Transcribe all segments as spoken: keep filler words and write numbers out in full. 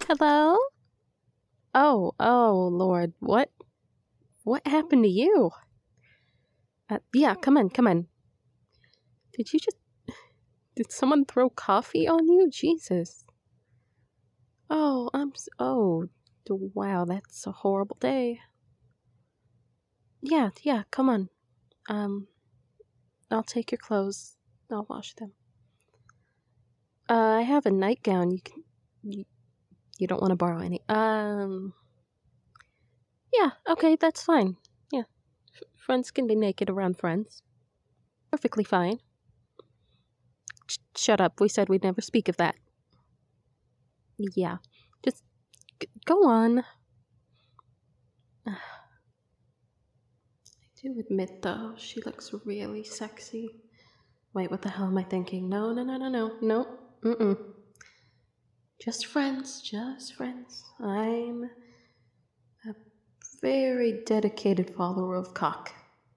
Hello? Oh, oh, Lord. What? What happened to you? Uh, yeah, come on, come on. Did you just... Did someone throw coffee on you? Jesus. Oh, I'm... s Oh, d- wow, that's a horrible day. Yeah, yeah, come on. Um, I'll take your clothes. I'll wash them. Uh, I have a nightgown. You can... You, you don't want to borrow any. Um... Yeah, okay, that's fine. Yeah. F friends can be naked around friends. Perfectly fine. Sh shut up. We said we'd never speak of that. Yeah. Just g go on. I do admit, though, she looks really sexy. Wait, what the hell am I thinking? No, no, no, no, no. No. Mm-mm. Just friends. Just friends. I'm a very dedicated follower of cock.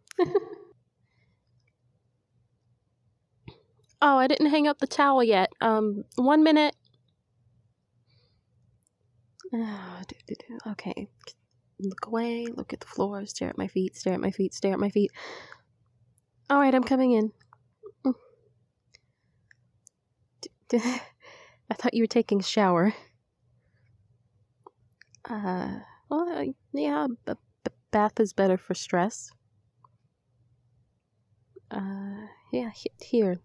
Oh, I didn't hang up the towel yet. Um, one minute. Oh, do, do, do. Okay. Look away, look at the floor, stare at my feet, stare at my feet, stare at my feet. Alright, I'm coming in. D- d- I thought you were taking a shower. Uh, well, uh, yeah, a b- bath is better for stress. Uh, yeah, he here.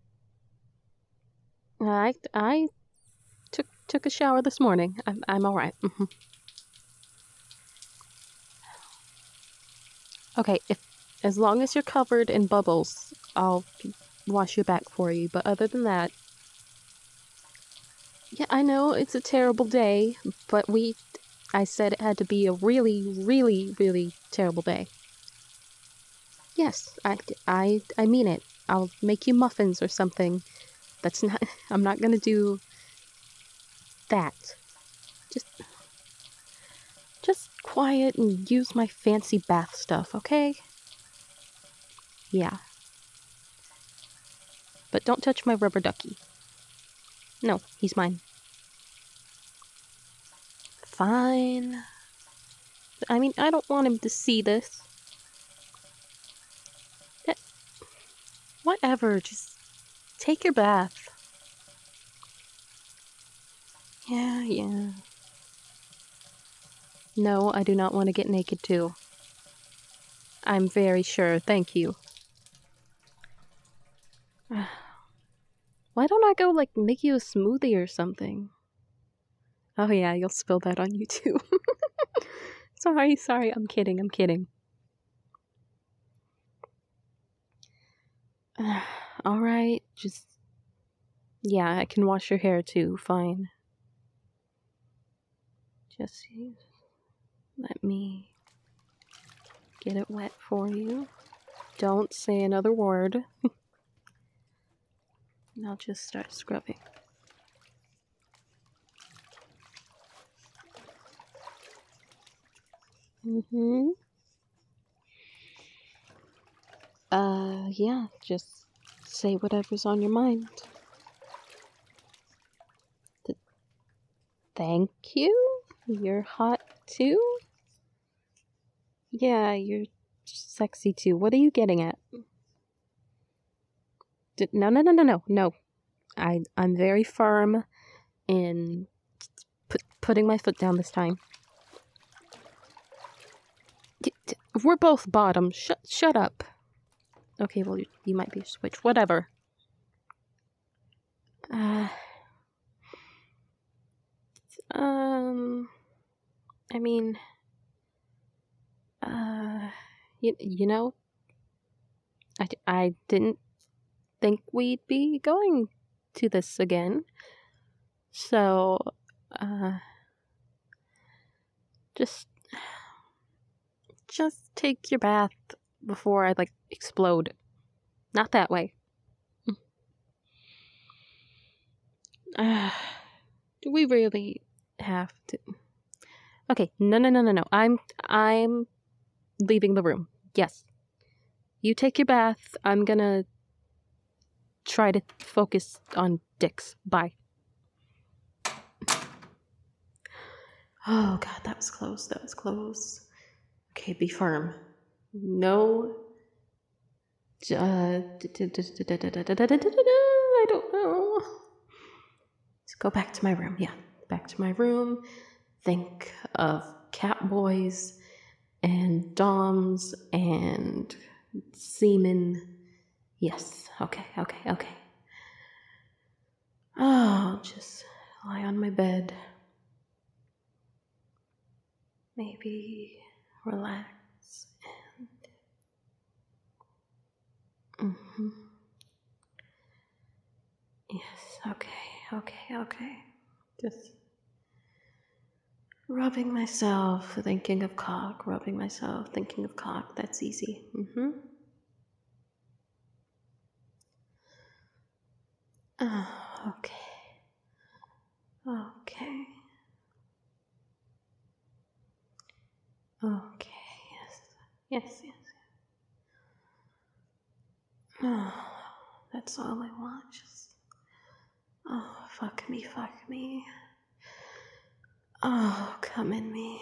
I, I took took a shower this morning. I'm, I'm alright. Mm-hmm. Okay, if as long as you're covered in bubbles, I'll wash your back for you. But other than that, yeah, I know it's a terrible day, but we, I said it had to be a really, really, really terrible day. Yes, I, I, I mean it. I'll make you muffins or something. That's not, I'm not gonna do that. Just, just quiet and use my fancy bath stuff, okay? Yeah. But don't touch my rubber ducky. No, he's mine. Fine. I mean, I don't want him to see this. That, whatever, just take your bath. Yeah, yeah. No, I do not want to get naked too. I'm very sure, thank you. Why don't I go, like, make you a smoothie or something? Oh yeah, you'll spill that on you too. Sorry, sorry, I'm kidding, I'm kidding. Alright, just... Yeah, I can wash your hair too, fine. Just let me get it wet for you. Don't say another word. And I'll just start scrubbing. Mm-hmm. Uh, yeah, just say whatever's on your mind. Th- thank you? You're hot too? Yeah, you're sexy too. What are you getting at? D- no, no, no, no, no, no. I, I'm very firm in put, putting my foot down this time. D- d- we're both bottom. Shut, shut up. Okay, well, you, you might be a switch. Whatever. Uh, um, I mean, uh, you, you know, I, I didn't think we'd be going to this again. So, uh, just, just take your bath before I, like, explode. Not that way. Uh, do we really have to? Okay, no, no, no, no, no. I'm, I'm leaving the room. Yes. You take your bath. I'm gonna try to focus on dicks. Bye. Oh, God, that was close. That was close. Okay, be firm. No. Uh, I don't know. Let's go back to my room. Yeah, back to my room. Think of Catboys and Doms and Seamen. Yes, okay, okay, okay. Oh, just lie on my bed. Maybe relax and. Mm-hmm. Yes, okay, okay, okay. Just rubbing myself, thinking of cock, rubbing myself, thinking of cock. That's easy. Mm-hmm. Oh, okay. Okay. Okay, yes. Yes, yes. Oh, that's all I want. Just. Oh, fuck me, fuck me. Oh, come in me.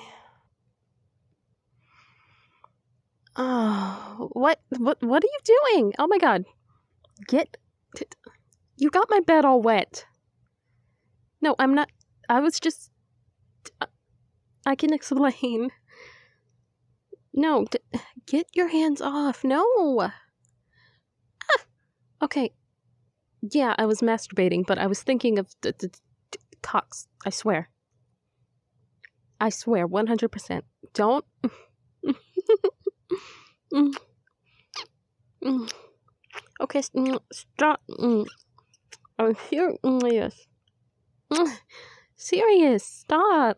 Oh, what, what, what are you doing? Oh my God. Get, you got my bed all wet. No, I'm not, I was just, I can explain. No, d- get your hands off. No. Ah. Okay. Yeah, I was masturbating, but I was thinking of the, the, the cocks. I swear. I swear, one hundred percent. Don't. mm. Mm. Okay, stop. Mm. I'm here. Mm, yes. Mm. Serious. Stop.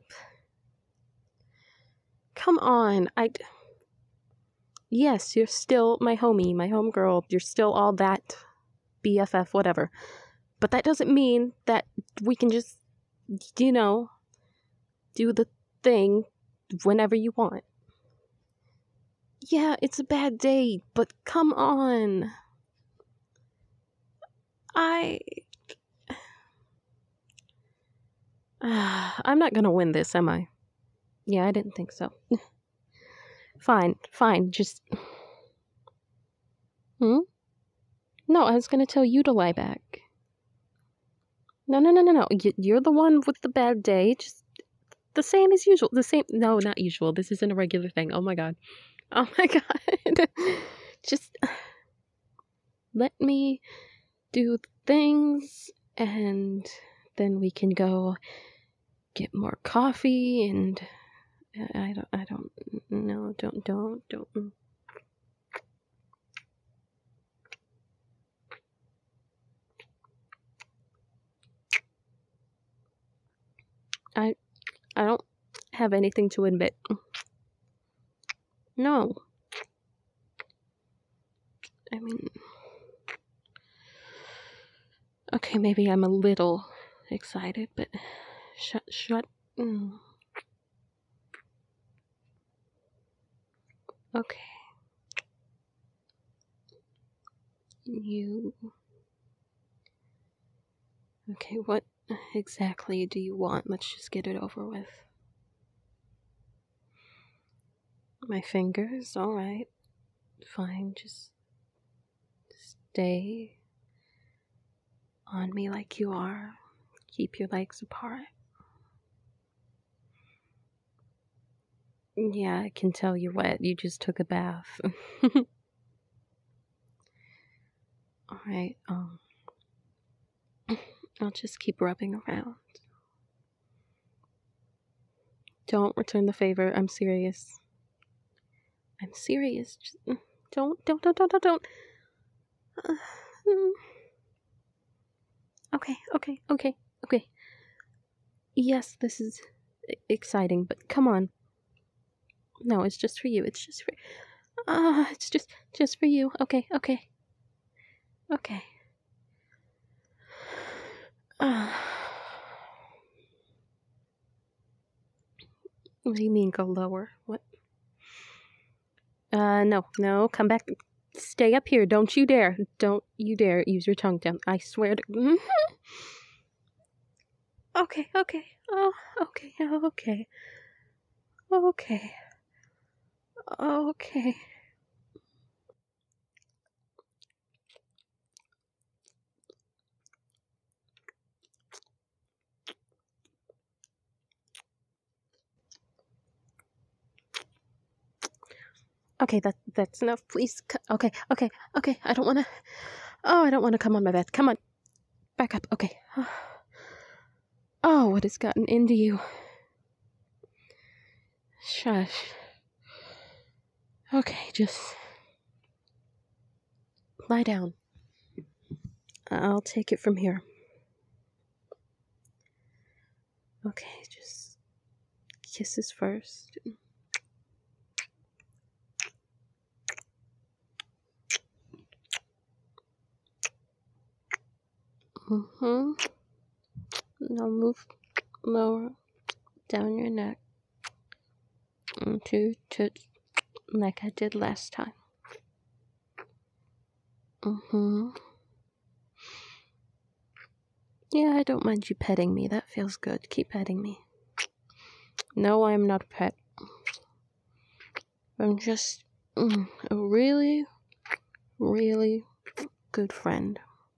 Come on. I. Yes, you're still my homie, my homegirl. You're still all that. B F F, whatever. But that doesn't mean that we can just, you know, do the thing whenever you want. Yeah, it's a bad day, but come on. I... Uh, I'm not gonna win this, am I? Yeah, I didn't think so. Fine, fine, just... Hmm? No, I was gonna tell you to lie back. No, no, no, no, no. You're the one with the bad day. Just the same as usual. The same... No, not usual. This isn't a regular thing. Oh my God. Oh my God. Just... Let me do things, and then we can go get more coffee, and I don't, I don't, no, don't, don't, don't. I, I don't have anything to admit. No. I mean, okay, maybe I'm a little excited, but shut, shut. Mm. Okay. You. Okay, what exactly do you want? Let's just get it over with. My fingers, alright. Fine, just stay on me like you are. Keep your legs apart. Yeah, I can tell you're wet. You just took a bath. Alright, um... I'll just keep rubbing around. Don't return the favor. I'm serious. I'm serious. Just, don't, don't, don't, don't, don't, don't. Uh, okay, okay, okay, okay. Yes, this is exciting, but come on. No, it's just for you. It's just for... Ah, uh, it's just, just for you. Okay, okay. Okay. Ah. Uh, what do you mean, go lower? What? Uh, no, no, come back. Stay up here. Don't you dare. Don't you dare use your tongue down. I swear to... Okay, okay. Oh, okay, okay. Okay. Okay. Okay, that that's enough. Please. c- Okay, okay, okay. I don't want to. Oh, I don't want to come on my bed. Come on, back up. Okay. Oh, what has gotten into you? Shush. Okay, just lie down. I'll take it from here. Okay, just kisses first. Mm-hmm. Now move lower down your neck into to like I did last time. Mm-hmm. Yeah, I don't mind you petting me. That feels good. Keep petting me. No, I'm not a pet. I'm just mm, a really, really good friend.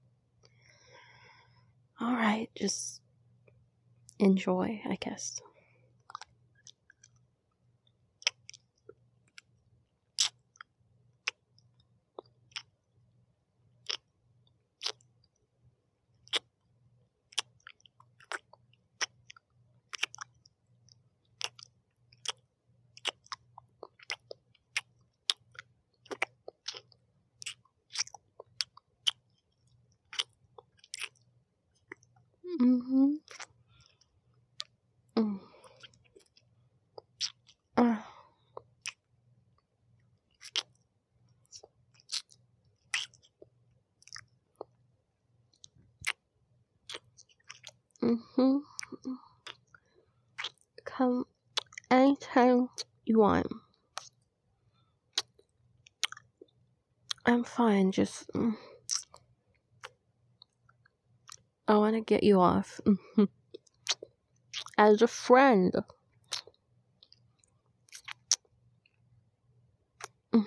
Alright, just enjoy, I guess. Mm-hmm. Mm. Uh. Mm-hmm. Come anytime you want. I'm fine, just... Mm, I want to get you off. Mm-hmm. As a friend. Mm.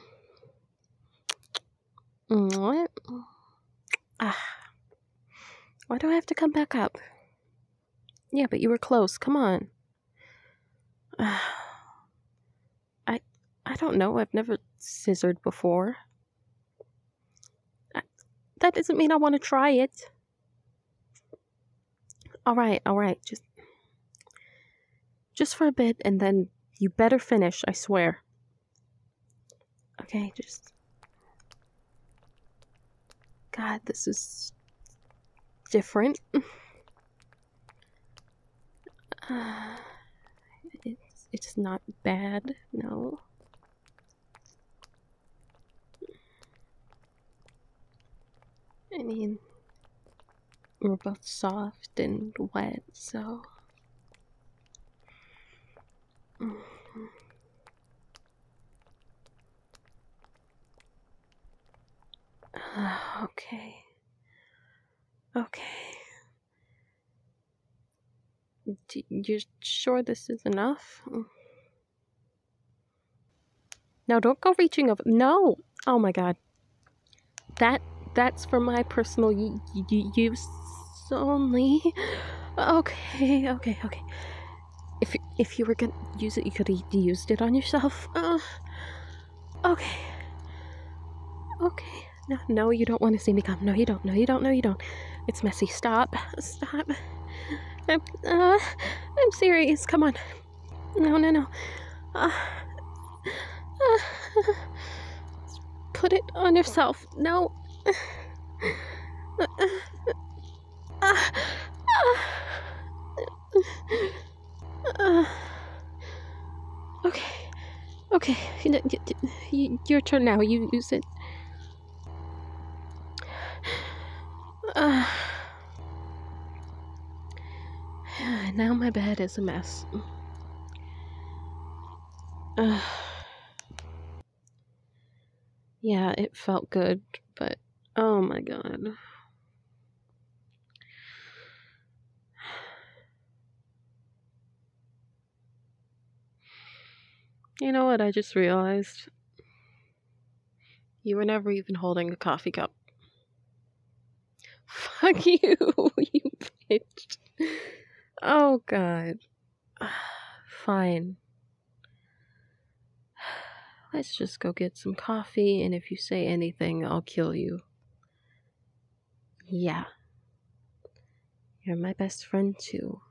Mm, what? Ah. Why do I have to come back up? Yeah, but you were close. Come on. Ah. I I don't know. I've never scissored before. I, that doesn't mean I want to try it. All right, all right. Just just for a bit, and then you better finish. I swear. Okay, just. God, this is different. Uh, it's it's not bad. No. I mean, we're both soft and wet, so. Mhm. Uh, okay. Okay. D- you're sure this is enough? No, don't go reaching over. No. Oh my God. That that's for my personal y- y- use only. Okay, okay, okay. If if you were gonna use it, you could have used it on yourself. Uh, okay. Okay. No, no, you don't want to see me come. No, you don't. No, you don't. No, you don't. It's messy. Stop. Stop. I'm, uh, I'm serious. Come on. No, no, no. Uh, uh, put it on yourself. No. Uh, uh, uh, okay. Okay. Your turn now. You use it. Uh, now my bed is a mess. Uh, yeah, it felt good, but oh my God. You know what I just realized? You were never even holding a coffee cup. Fuck you, you bitch. Oh, God. Fine. Let's just go get some coffee, and if you say anything, I'll kill you. Yeah. You're my best friend, too.